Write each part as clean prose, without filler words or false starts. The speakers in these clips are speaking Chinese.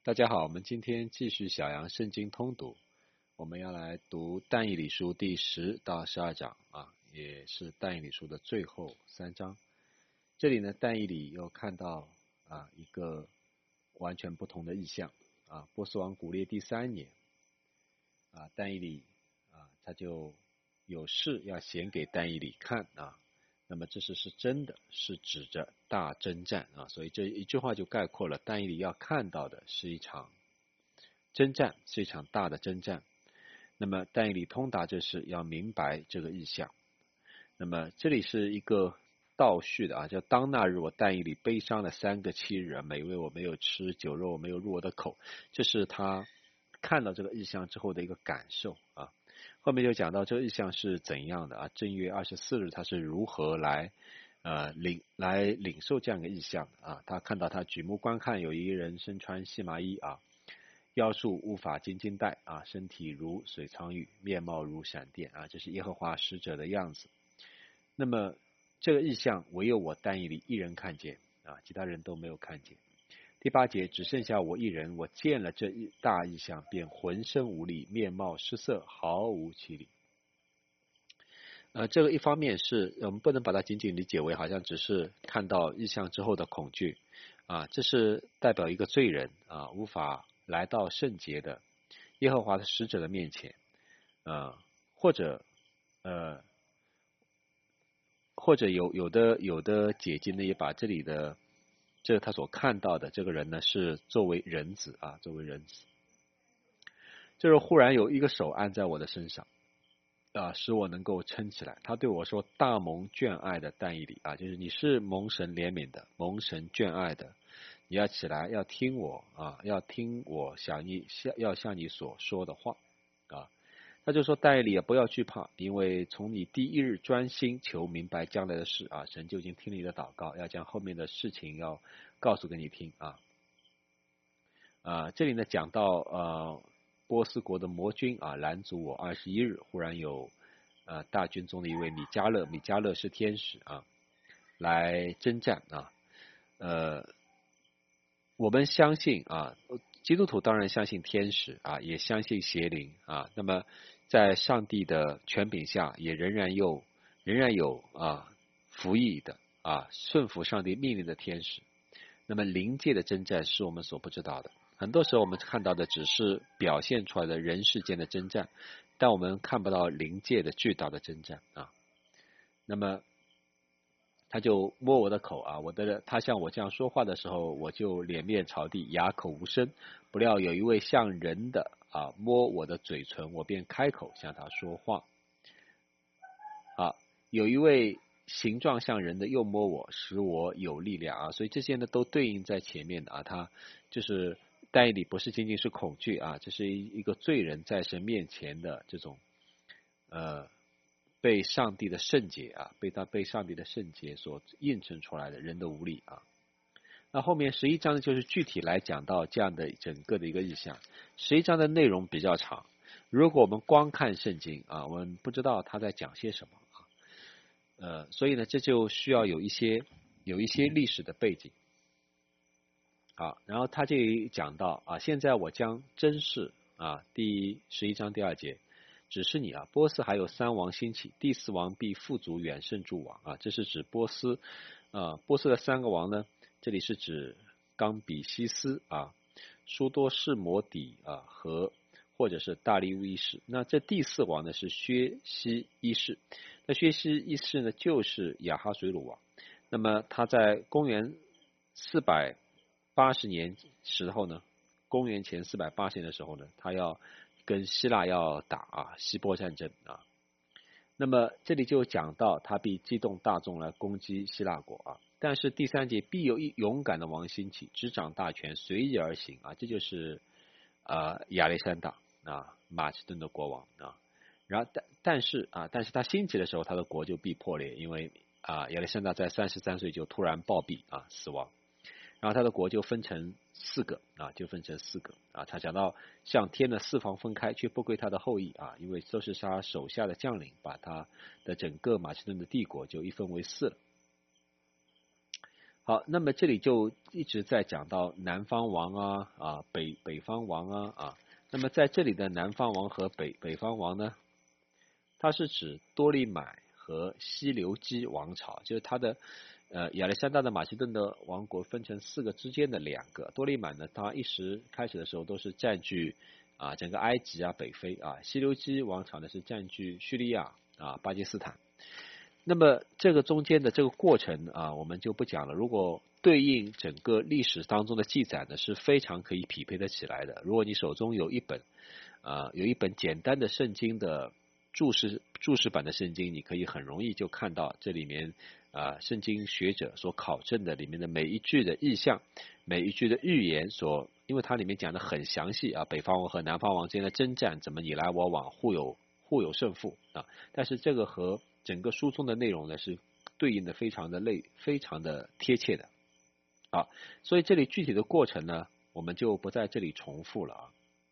大家好，我们今天继续小羊圣经通读，我们要来读但以理书第10到12章也是但以理书的最后3章。这里呢，但以理又看到一个完全不同的意象波斯王古列第3年但以理他就有事要显给但以理看那么这是真的，是指着大征战所以这一句话就概括了但以理要看到的是一场征战，是一场大的征战。那么但以理通达这事，要明白这个意象。那么这里是一个倒叙的叫当那日我但以理悲伤了3个7日每位我没有吃酒肉，我没有入我的口，这是他看到这个意象之后的一个感受后面就讲到这个意象是怎样的正月24日他是如何来领受这样一个意象他看到他举目观看，有一人身穿细麻衣腰束乌法金金带身体如水苍玉，面貌如闪电这是耶和华使者的样子。那么这个意象唯有我但以理一人看见其他人都没有看见。第8节，只剩下我一人，我见了这一大异象，便浑身无力，面貌失色，毫无气力。这个一方面是我们不能把它仅仅理解为好像只是看到异象之后的恐惧这是代表一个罪人无法来到圣洁的耶和华的使者的面前或者有的解经呢也把这里的这他所看到的这个人呢是作为人子作为人子，就是忽然有一个手按在我的身上使我能够撑起来。他对我说，大蒙眷爱的但以理就是你是蒙神怜悯的，蒙神眷爱的，你要起来，要听我要听我要向你所说的话他就说，但以理也不要惧怕，因为从你第一日专心求明白将来的事神就已经听你的祷告，要将后面的事情要告诉给你听这里呢讲到波斯国的魔军拦阻我21日，忽然有大军中的一位米迦勒是天使来征战我们相信基督徒当然相信天使也相信邪灵那么在上帝的权柄下，也仍然有服役的顺服上帝命令的天使。那么灵界的征战是我们所不知道的，很多时候我们看到的只是表现出来的人世间的征战，但我们看不到灵界的巨大的征战那么他就摸我的口他向我这样说话的时候，我就脸面朝地，哑口无声。不料有一位像人的摸我的嘴唇，我便开口向他说话有一位形状像人的又摸我，使我有力量所以这些呢都对应在前面的他就是但以理不是仅仅是恐惧这是一个罪人在神面前的这种被上帝的圣洁被上帝的圣洁所映衬出来的人的无力那后面11章呢就是具体来讲到这样的整个的一个意象。11章的内容比较长，如果我们光看圣经我们不知道他在讲些什么所以呢这就需要有一些历史的背景然后他就讲到现在我将真事第11章第2节，只是你波斯还有3王兴起，第4王必富足远胜诸王这是指波斯波斯的3个王呢，这里是指冈比西斯苏多士摩底和或者是大利乌一世。那这第4王呢是薛西一世，那薛西一世呢就是亚哈水鲁王。那么他在公元480年时候呢，公元前480年的时候呢，他要跟希腊要打希波战争那么这里就讲到他必激动大众来攻击希腊国但是第3节，必有一勇敢的王兴起，执掌大权，随意而行这就是亚历山大马其顿的国王然后但是他兴起的时候，他的国就必破裂，因为亚历山大在33岁就突然暴毙死亡，然后他的国就分成4个他讲到像天的4方分开，却不归他的后裔因为都是他手下的将领，把他的整个马其顿的帝国就一分为4了好，那么这里就一直在讲到南方王北方王那么在这里的南方王和北方王呢，它是指多利买和西流基王朝，就是它的亚历山大的马其顿的王国分成4个之间的2个。多利买呢，它一时开始的时候都是占据整个埃及北非西流基王朝呢是占据叙利亚巴基斯坦。那么这个中间的这个过程我们就不讲了。如果对应整个历史当中的记载呢，是非常可以匹配的起来的。如果你手中有一本简单的圣经的注释版的圣经，你可以很容易就看到这里面圣经学者所考证的里面的每一句的意象，每一句的预言因为它里面讲的很详细北方王和南方王之间的征战怎么你来我往，互有胜负但是这个和整个书中的内容呢是对应的非常的贴切的所以这里具体的过程呢，我们就不在这里重复了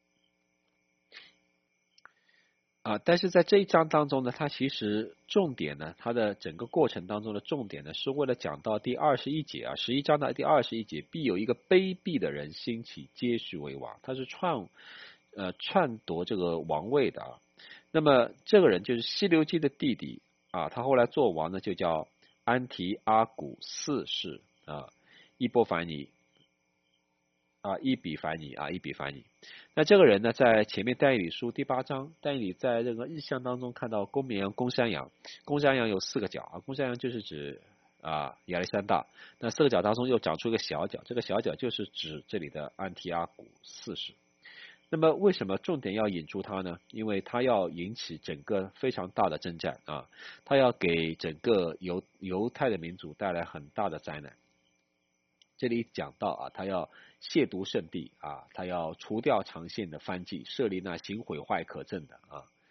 但是在这一章当中呢，它其实重点呢，它的整个过程当中的重点呢，是为了讲到第21节11章的第21节，必有一个卑鄙的人兴起，接续为王，他是篡夺这个王位的那么这个人就是西流基的弟弟他后来做王呢，就叫安提阿古四世伊波凡尼伊比凡尼那这个人呢，在前面但以理书第8章，但以理在这个异象当中看到公绵羊、公山羊，公山羊有4个角公山羊就是指亚历山大，那4个角当中又长出一个小角，这个小角就是指这里的安提阿古四世。那么为什么重点要引出他呢？因为他要引起整个非常大的征战他要给整个犹太的民族带来很大的灾难。这里讲到他要亵渎圣地他要除掉长线的藩记，设立那行毁坏可憎的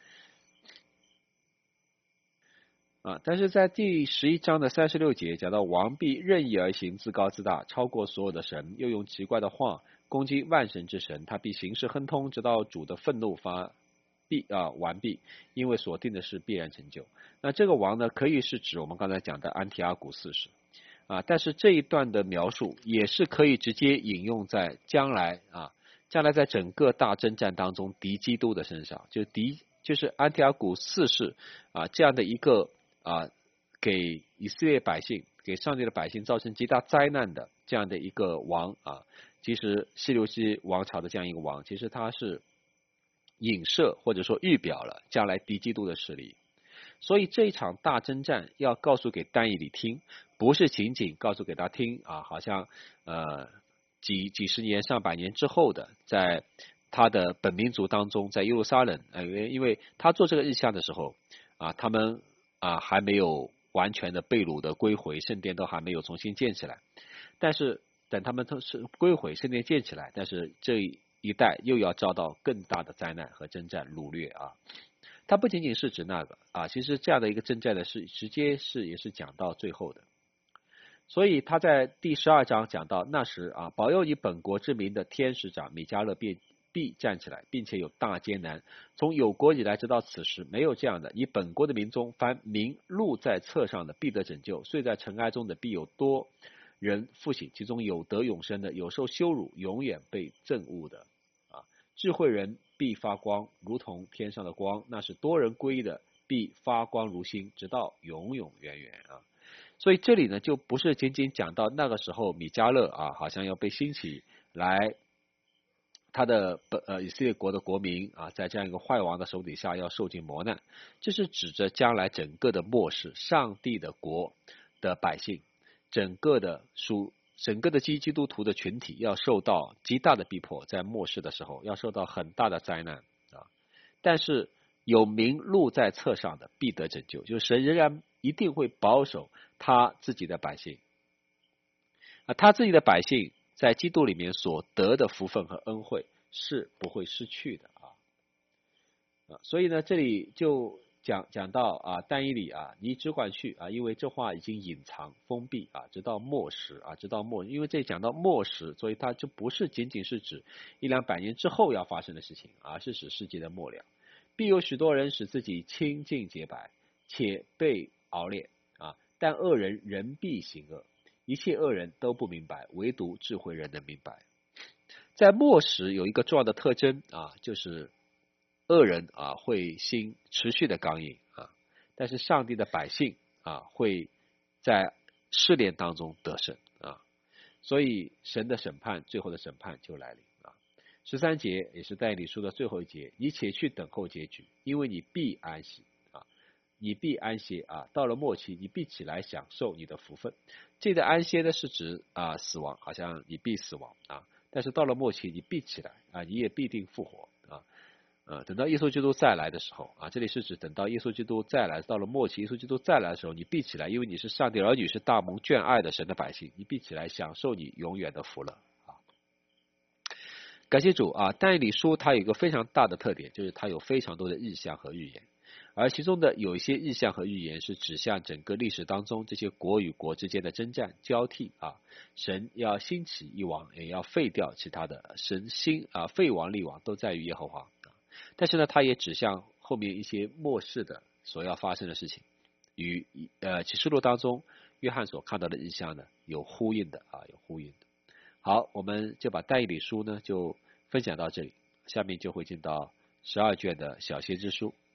但是在第11章的36节讲到王必任意而行，自高自大，超过所有的神，又用奇怪的话攻击万神之神，他必行事亨通，直到主的愤怒完毕，因为所定的事必然成就。那这个王呢，可以是指我们刚才讲的安提阿古四世但是这一段的描述也是可以直接引用在将来在整个大征战当中敌基督的身上，就是安提阿古四世这样的一个给以色列百姓、给上帝的百姓造成极大灾难的这样的一个王其实西流基王朝的这样一个王，其实他是影射或者说预表了将来敌基督的势力。所以这一场大征战要告诉给但以理听，不是仅仅告诉给他听好像几十年上百年之后的，在他的本民族当中，在耶路撒冷因为他做这个意象的时候他们还没有完全的被掳的归回，圣殿都还没有重新建起来。但是等他们都是归回，圣殿建起来，但是这一代又要遭到更大的灾难和征战掳掠它不仅仅是指那个其实这样的一个征战的是直接也是讲到最后的。所以他在第12章讲到那时保佑以本国之名的天使长米迦勒必站起来，并且有大艰难，从有国以来直到此时没有这样的，以本国的民中凡名录在册上的必得拯救，睡在尘埃中的必有多人复醒，其中有得永生的，有受羞辱永远被憎恶的智慧人必发光，如同天上的光，那是多人归的，必发光如星，直到永永远远所以这里呢，就不是仅仅讲到那个时候米迦勒好像要被兴起来，他的以色列国的国民在这样一个坏王的手底下要受尽磨难，这是指着将来整个的末世，上帝的国的百姓，整个的基督徒的群体要受到极大的逼迫，在末世的时候要受到很大的灾难但是有名录在册上的必得拯救，就是神仍然一定会保守他自己的百姓他自己的百姓在基督里面所得的福分和恩惠是不会失去的所以呢，这里就讲到但以理你只管去因为这话已经隐藏封闭直到末时因为这讲到末时，所以它就不是仅仅是指100-200年之后要发生的事情是指世界的末了。必有许多人使自己清净洁白，且被熬炼但恶人仍必行恶， 一切恶人都不明白，唯独智慧人能明白。在末时有一个重要的特征啊，就是恶人啊会心持续的刚硬啊，但是上帝的百姓啊会在试炼当中得胜啊，所以神的审判，最后的审判就来临啊。13节也是但以理书的最后一节，你且去等候结局，因为你必安息啊，你必安歇啊，到了末期你必起来享受你的福分。这个安歇呢是指死亡，好像你必死亡啊，但是到了末期你必起来啊，你也必定复活啊。等到耶稣基督再来的时候啊，这里是指等到耶稣基督再来，到了末期耶稣基督再来的时候，你必起来，因为你是上帝儿女，是大蒙眷爱的神的百姓，你必起来享受你永远的福乐啊。感谢主啊！但以理书它有一个非常大的特点，就是它有非常多的意象和预言，而其中的有一些意象和预言是指向整个历史当中这些国与国之间的征战交替啊，神要兴起一王，也要废掉其他的，神废王立王都在于耶和华。但是呢，它也指向后面一些末世的所要发生的事情，与启示录当中约翰所看到的意象呢有呼应的啊，有呼应的。好，我们就把但以理书呢就分享到这里，下面就会进到12卷的小先知书。